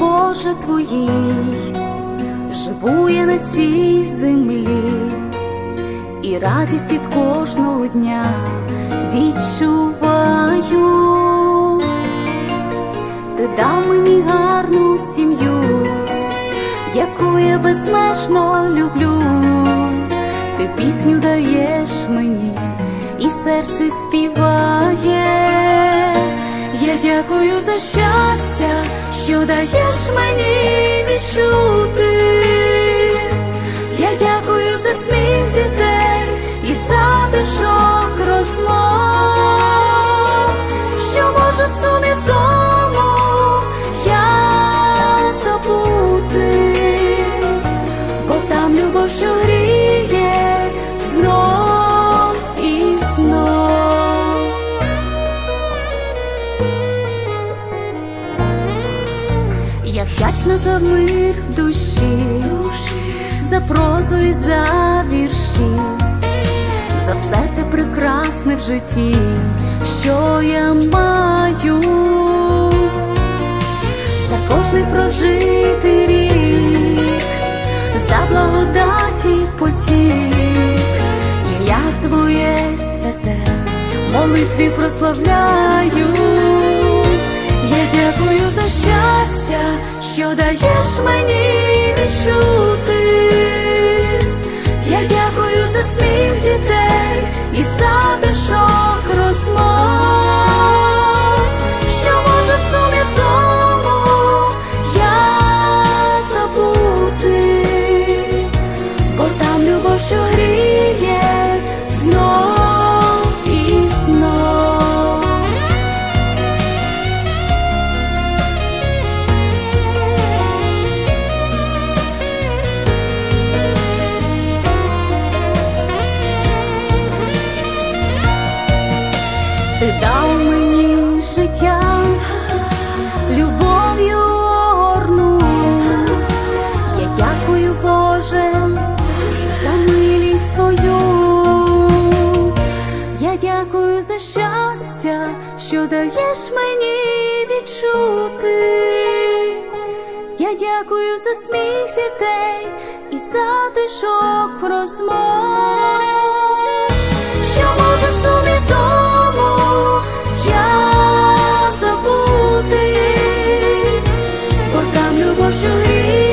Боже, Твоїй живу я на цій землі, і радість від кожного дня відчуваю. Ти дав мені гарну сім'ю, яку я безмежно люблю. Ти пісню даєш мені, і серце співає. Я дякую за щастя, що даєш мені відчути. Я дякую за сміх дітей і затишок розмов, що може сумів вдому я забути, бо там любов, що гріє знов і знов. Я вдячна за мир в душі, за прозу і за вірші, за все те прекрасне в житті, що я маю, за кожний прожитий рік, за благодаті потік. Ім'я Твоє святе в молитві прославляю. Я дякую за щастя, що даєш мені відчути. Я дякую за сміх дітей і затишок розмов, що може сумів вдому я забути, бо там любов, що гріє знов і знов. Ти дав мені життя, любов'ю орнув. Я дякую, Боже, за милість Твою. Я дякую за щастя, що даєш мені відчути. Я дякую за сміх дітей і затишок розмов, що може сумів вдому я забути, бо там любов, що гріє